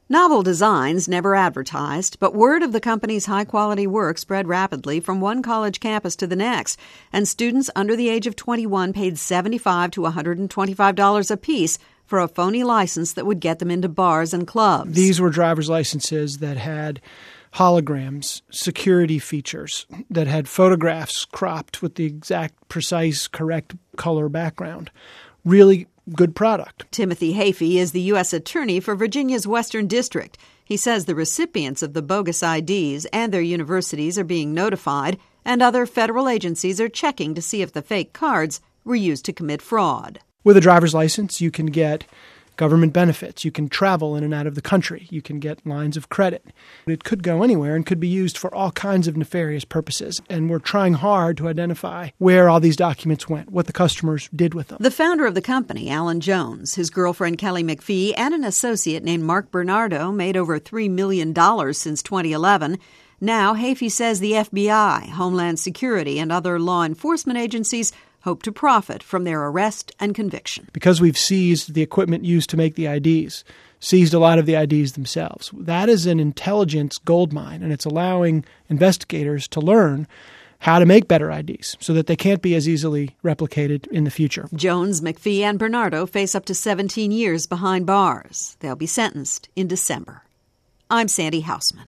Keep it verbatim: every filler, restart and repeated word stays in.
Novel designs never advertised, but word of the company's high-quality work spread rapidly from one college campus to the next, and students under the age of twenty-one paid seventy-five to one hundred twenty-five dollars apiece for a phony license that would get them into bars and clubs. These were driver's licenses that had holograms, security features, that had photographs cropped with the exact, precise, correct color background. Really good product. Timothy Hafey is the U S attorney for Virginia's Western District. He says the recipients of the bogus I Ds and their universities are being notified, and other federal agencies are checking to see if the fake cards were used to commit fraud. With a driver's license, you can get government benefits. You can travel in and out of the country. You can get lines of credit. It could go anywhere and could be used for all kinds of nefarious purposes. And we're trying hard to identify where all these documents went, what the customers did with them. The founder of the company, Alan Jones, his girlfriend Kelly McPhee, and an associate named Mark Bernardo made over three million dollars since twenty eleven. Now, Hafey says the F B I, Homeland Security, and other law enforcement agencies hope to profit from their arrest and conviction. Because we've seized the equipment used to make the I Ds, seized a lot of the I Ds themselves. That is an intelligence goldmine, and it's allowing investigators to learn how to make better I Ds so that they can't be as easily replicated in the future. Jones, McPhee, and Bernardo face up to seventeen years behind bars. They'll be sentenced in December. I'm Sandy Hausman.